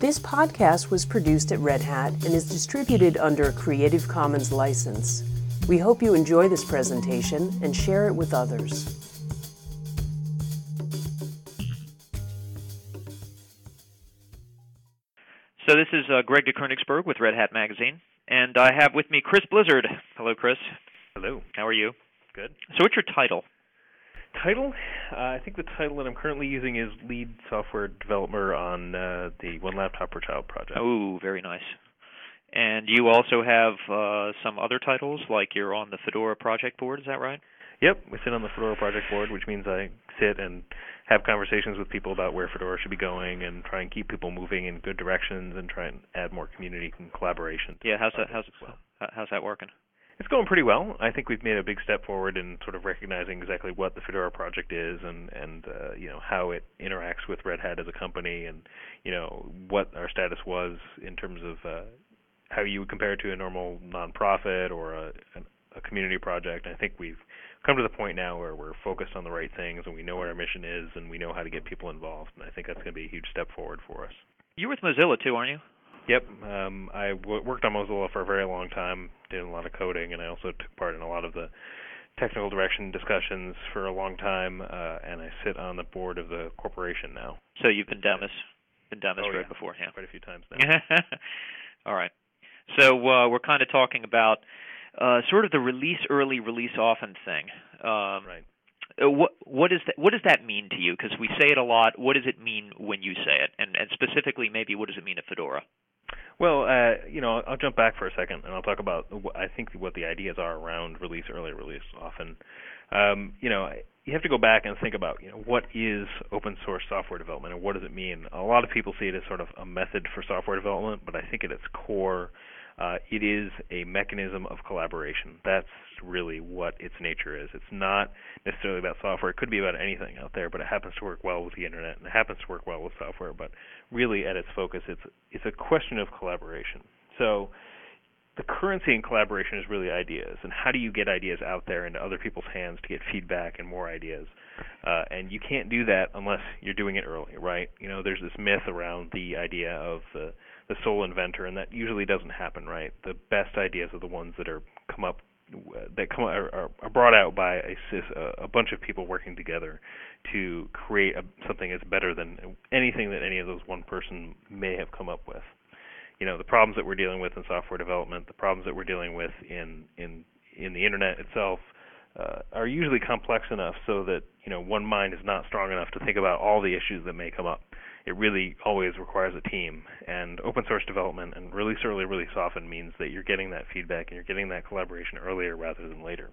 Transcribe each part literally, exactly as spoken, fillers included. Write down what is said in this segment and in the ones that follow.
This podcast was produced at Red Hat and is distributed under a Creative Commons license. We hope you enjoy this presentation and share it with others. So this is uh, Greg de Koenigsberg with Red Hat Magazine, and I have with me Chris Blizzard. Hello, Chris. Hello. How are you? Good. So what's your title? Title? Uh, I think the title that I'm currently using is Lead Software Developer on uh, the One Laptop Per Child project. Oh, very nice. And you also have uh, some other titles, like you're on the Fedora project board, is that right? Yep, we sit on the Fedora project board, which means I sit and have conversations with people about where Fedora should be going and try and keep people moving in good directions and try and add more community and collaboration. Yeah, how's that, how's, well. how's that working? It's going pretty well. I think we've made a big step forward in sort of recognizing exactly what the Fedora project is and, and uh, you know, how it interacts with Red Hat as a company and, you know, what our status was in terms of uh, how you would compare it to a normal nonprofit or a, a community project. I think we've come to the point now where we're focused on the right things and we know what our mission is and we know how to get people involved. And I think that's going to be a huge step forward for us. You're with Mozilla too, aren't you? Yep. Um, I w- worked on Mozilla for a very long time, did a lot of coding, and I also took part in a lot of the technical direction discussions for a long time, uh, and I sit on the board of the corporation now. So you've been Demis, been demonstrated oh, yeah. before, yeah. Quite a few times now. All right. So uh, we're kind of talking about uh, sort of the release early, release often thing. Um, right. What what is that? What does that mean to you? Because we say it a lot. What does it mean when you say it? And, and specifically, maybe what does it mean at Fedora? Well, uh, you know, I'll jump back for a second, and I'll talk about I think what the ideas are around release early, release often. Um, you know, you have to go back and think about, you know, what is open source software development, and what does it mean? A lot of people see it as sort of a method for software development, but I think at its core, uh, it is a mechanism of collaboration. That's really what its nature is. It's not necessarily about software. It could be about anything out there, but it happens to work well with the internet, and it happens to work well with software. But really, at its focus, it's it's a question of collaboration. So the currency in collaboration is really ideas, and how do you get ideas out there into other people's hands to get feedback and more ideas? Uh, and you can't do that unless you're doing it early, right? You know, there's this myth around the idea of the the sole inventor, and that usually doesn't happen, right? The best ideas are the ones that are come up that come are, are brought out by a, a bunch of people working together to create a, something that's better than anything that any of those one person may have come up with. You know, the problems that we're dealing with in software development, the problems that we're dealing with in in in the internet itself, uh, are usually complex enough so that, you know, one mind is not strong enough to think about all the issues that may come up. It really always requires a team, and open source development and release early, release often means that you're getting that feedback and you're getting that collaboration earlier rather than later.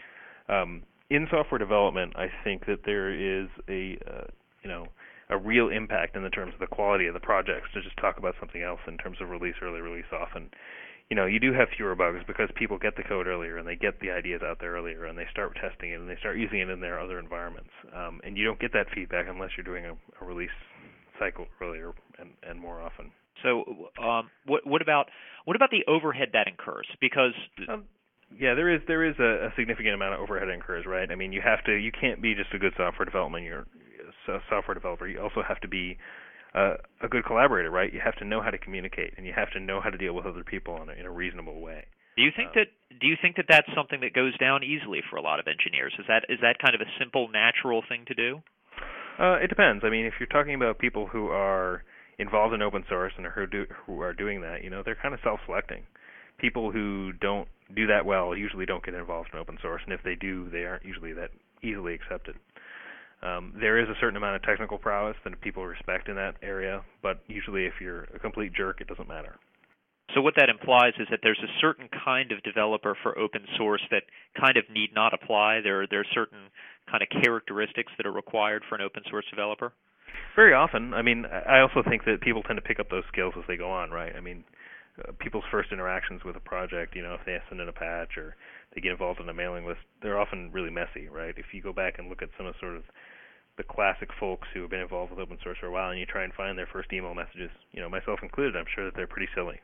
Um, in software development, I think that there is a uh, you know a real impact in the terms of the quality of the projects. To just talk about something else in terms of release early, release often, you know, you do have fewer bugs because people get the code earlier and they get the ideas out there earlier and they start testing it and they start using it in their other environments. Um, and you don't get that feedback unless you're doing a, a release cycle earlier and, and more often. So, um, what, what about what about the overhead that incurs? Because um, yeah, there is there is a, a significant amount of overhead that incurs, right? I mean, you have to you can't be just a good software development. You're a software developer. You also have to be uh, a good collaborator, right? You have to know how to communicate, and you have to know how to deal with other people in a, in a reasonable way. Do you think um, that do you think that that's something that goes down easily for a lot of engineers? Is that is that kind of a simple, natural thing to do? Uh, it depends. I mean, if you're talking about people who are involved in open source and who, do, who are doing that, you know, they're kind of self-selecting. People who don't do that well usually don't get involved in open source, and if they do, they aren't usually that easily accepted. Um, there is a certain amount of technical prowess that people respect in that area, but usually if you're a complete jerk, it doesn't matter. So what that implies is that there's a certain kind of developer for open source that kind of need not apply. There, there are certain kind of characteristics that are required for an open source developer? Very often. I mean, I also think that people tend to pick up those skills as they go on, right? I mean, uh, people's first interactions with a project, you know, if they send in a patch or they get involved in a mailing list, they're often really messy, right? If you go back and look at some of sort of the classic folks who have been involved with open source for a while and you try and find their first email messages, you know, myself included, I'm sure that they're pretty silly.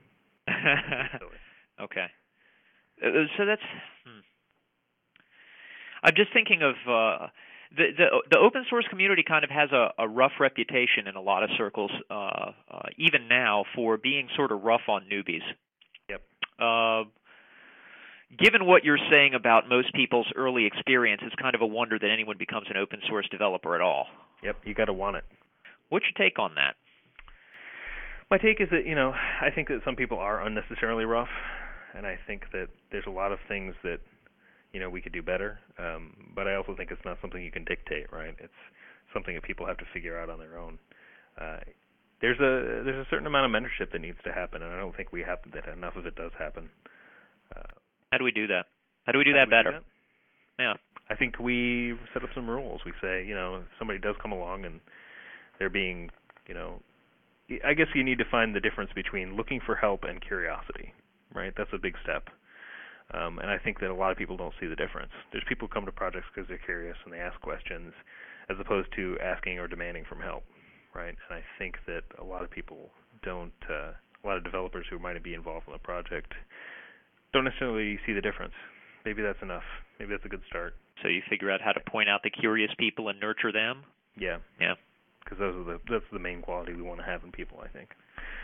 Okay. Uh, so that's. Hmm. I'm just thinking of uh, the, the the open source community kind of has a, a rough reputation in a lot of circles, uh, uh, even now, for being sort of rough on newbies. Yep. Uh, given what you're saying about most people's early experience, it's kind of a wonder that anyone becomes an open source developer at all. Yep, you got to want it. What's your take on that? My take is that, you know, I think that some people are unnecessarily rough, and I think that there's a lot of things that, you know, we could do better, um, but I also think it's not something you can dictate, right? It's something that people have to figure out on their own. Uh, there's a there's a certain amount of mentorship that needs to happen, and I don't think we have that enough of it does happen. Uh, How do we do that? How do we do How that do we better? do that? Yeah. I think we set up some rules. We say, you know, if somebody does come along and they're being, you know, I guess you need to find the difference between looking for help and curiosity, right? That's a big step. Um, and I think that a lot of people don't see the difference. There's people who come to projects because they're curious and they ask questions as opposed to asking or demanding from help, right? And I think that a lot of people don't, uh, a lot of developers who might be involved in a project don't necessarily see the difference. Maybe that's enough. Maybe that's a good start. So you figure out how to point out the curious people and nurture them? Yeah. Yeah. Because those are the that's the main quality we want to have in people, I think.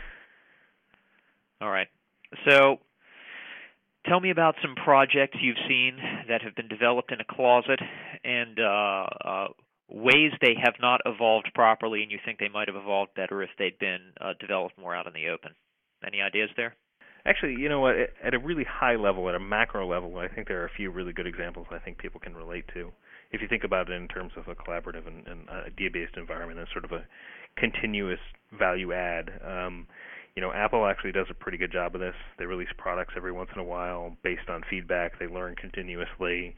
All right. So tell me about some projects you've seen that have been developed in a closet and uh, uh, ways they have not evolved properly and you think they might have evolved better if they'd been uh, developed more out in the open. Any ideas there? Actually, you know what, at a really high level, at a macro level, I think there are a few really good examples I think people can relate to. If you think about it in terms of a collaborative and, and idea-based environment and sort of a continuous value add, um, you know, Apple actually does a pretty good job of this. They release products every once in a while based on feedback. They learn continuously.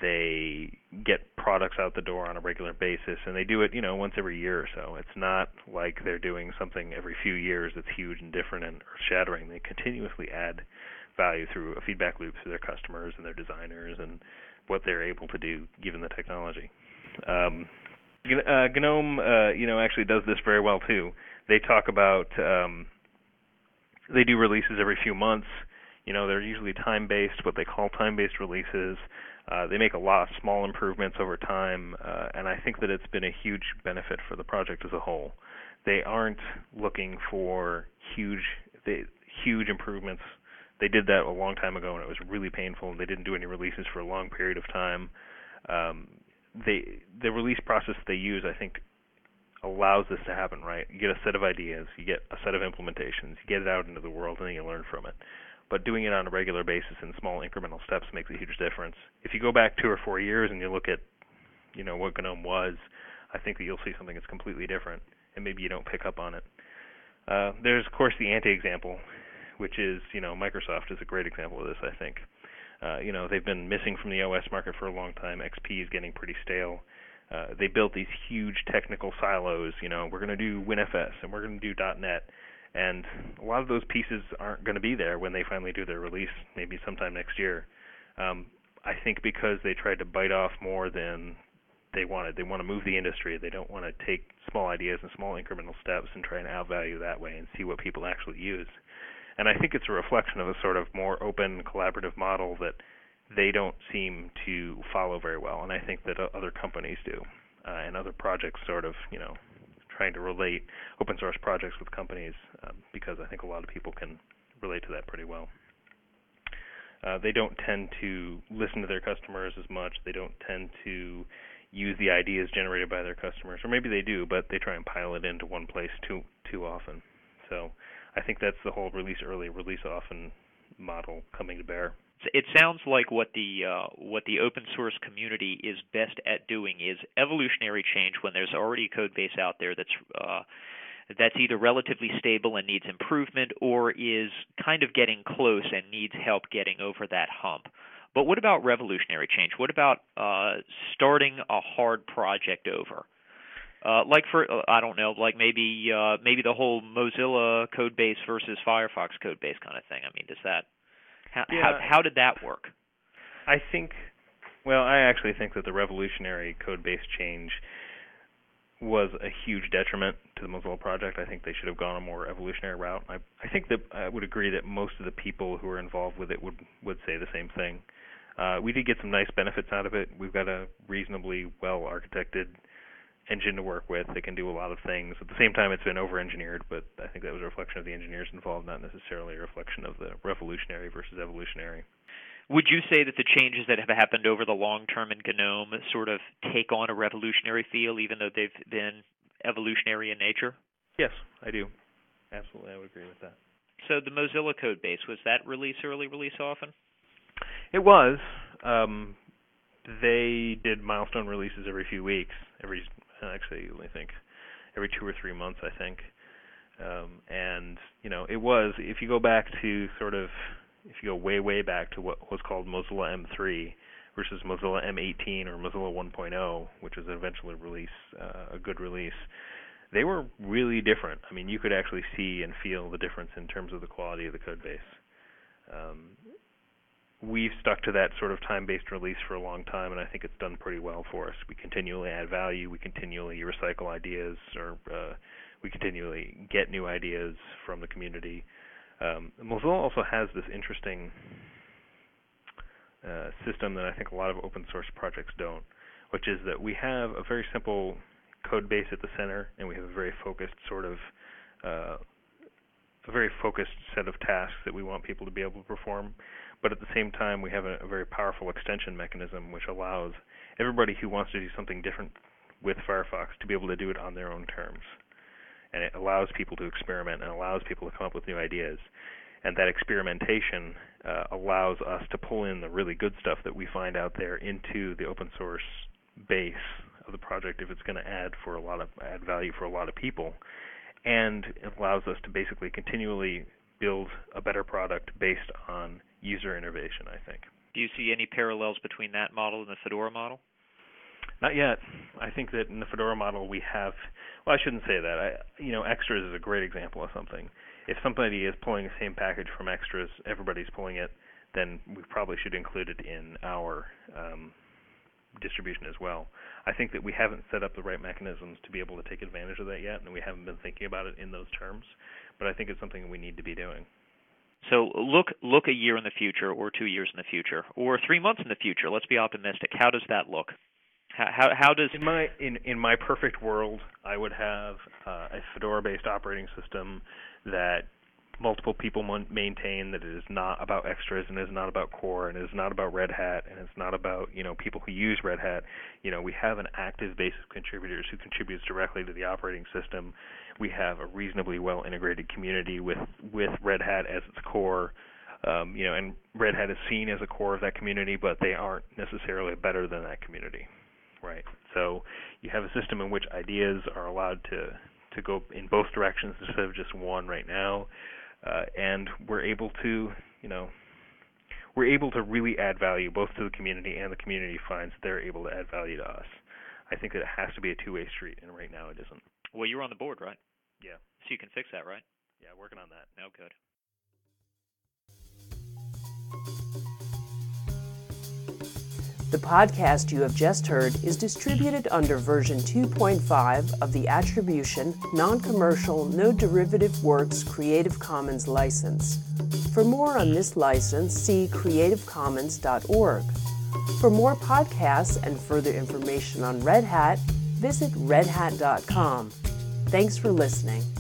They get products out the door on a regular basis, and they do it, you know, once every year or so. It's not like they're doing something every few years that's huge and different and earth-shattering. They continuously add value through a feedback loop to their customers and their designers and what they're able to do given the technology. Um, uh, GNOME, uh, you know, actually does this very well too. They talk about um, they do releases every few months. You know, they're usually time-based, what they call time-based releases. Uh, they make a lot of small improvements over time, uh, and I think that it's been a huge benefit for the project as a whole. They aren't looking for huge, they, huge improvements. They did that a long time ago, and it was really painful, and they didn't do any releases for a long period of time. Um, they, the release process they use, I think, allows this to happen, right? You get a set of ideas, you get a set of implementations, you get it out into the world, and then you learn from it. But doing it on a regular basis in small incremental steps makes a huge difference. If you go back two or four years and you look at, you know, what GNOME was, I think that you'll see something that's completely different, and maybe you don't pick up on it. Uh, there's, of course, the anti-example, which is, you know, Microsoft is a great example of this, I think. Uh, you know, they've been missing from the O S market for a long time. X P is getting pretty stale. Uh, they built these huge technical silos. You know, we're going to do WinFS and we're going to do .NET. And a lot of those pieces aren't going to be there when they finally do their release, maybe sometime next year. Um, I think because they tried to bite off more than they wanted. They want to move the industry. They don't want to take small ideas and small incremental steps and try and outvalue that way and see what people actually use. And I think it's a reflection of a sort of more open, collaborative model that they don't seem to follow very well. And I think that other companies do, uh, and other projects sort of, you know, trying to relate open source projects with companies, um, because I think a lot of people can relate to that pretty well. Uh, they don't tend to listen to their customers as much. They don't tend to use the ideas generated by their customers, or maybe they do, but they try and pile it into one place too too often. So I think that's the whole release early, release often model coming to bear. It sounds like what the uh, what the open source community is best at doing is evolutionary change when there's already a code base out there that's uh, that's either relatively stable and needs improvement, or is kind of getting close and needs help getting over that hump. But what about revolutionary change? What about uh, starting a hard project over? Uh, like for uh, I don't know, like maybe uh, maybe the whole Mozilla code base versus Firefox code base kind of thing. I mean, does that how yeah. how, how did that work? I think, well, I actually think that the revolutionary code base change was a huge detriment to the Mozilla project. I think they should have gone a more evolutionary route. I, I think that I would agree that most of the people who are involved with it would would say the same thing. Uh, we did get some nice benefits out of it. We've got a reasonably well-architected engine to work with that can do a lot of things. At the same time, it's been over-engineered, but I think that was a reflection of the engineers involved, not necessarily a reflection of the revolutionary versus evolutionary. Would you say that the changes that have happened over the long term in GNOME sort of take on a revolutionary feel, even though they've been evolutionary in nature? Yes, I do. Absolutely, I would agree with that. So the Mozilla code base, was that release early, release often? It was. Um, they did milestone releases every few weeks, every actually I think every two or three months, I think. Um, and you know, it was. If you go back to sort of, if you go way way back to what was called Mozilla M three versus Mozilla M eighteen or Mozilla one point oh, which was an eventual release, uh, a good release, they were really different. I mean, you could actually see and feel the difference in terms of the quality of the code base. Um, we've stuck to that sort of time-based release for a long time, and I think it's done pretty well for us. We continually add value. We continually recycle ideas, or uh, we continually get new ideas from the community. Um, Mozilla also has this interesting uh, system that I think a lot of open source projects don't, which is that we have a very simple code base at the center, and we have a very focused sort of uh, a very focused set of tasks that we want people to be able to perform. But at the same time, we have a, a very powerful extension mechanism which allows everybody who wants to do something different with Firefox to be able to do it on their own terms. And it allows people to experiment and allows people to come up with new ideas. And that experimentation uh, allows us to pull in the really good stuff that we find out there into the open source base of the project if it's going to add for a lot of add value for a lot of people. And it allows us to basically continually build a better product based on user innovation, I think. Do you see any parallels between that model and the Fedora model? Not yet. I think that in the Fedora model we have, well, I shouldn't say that. I, you know, Extras is a great example of something. If somebody is pulling the same package from Extras, everybody's pulling it, then we probably should include it in our um, distribution as well. I think that we haven't set up the right mechanisms to be able to take advantage of that yet, and we haven't been thinking about it in those terms, but I think it's something we need to be doing. So look look a year in the future, or two years in the future, or three months in the future. Let's be optimistic. How does that look? How how, how does in my in, in my perfect world, I would have uh, a Fedora-based operating system that multiple people maintain, that it is not about Extras and is not about Core and is not about Red Hat and it's not about, you know, people who use Red Hat. You know, we have an active base of contributors who contributes directly to the operating system. We have a reasonably well integrated community with with Red Hat as its core. Um, you know, and Red Hat is seen as a core of that community, but they aren't necessarily better than that community, right? So you have a system in which ideas are allowed to to go in both directions instead of just one right now. Uh, and we're able to, you know, we're able to really add value both to the community, and the community finds they're able to add value to us. I think that it has to be a two-way street, and right now it isn't. Well, you're on the board, right? Yeah. So you can fix that, right? Yeah, working on that. Oh, good. The podcast you have just heard is distributed under version two point five of the Attribution, Non-Commercial, No Derivative Works Creative Commons license. For more on this license, see creative commons dot org. For more podcasts and further information on Red Hat, visit red hat dot com. Thanks for listening.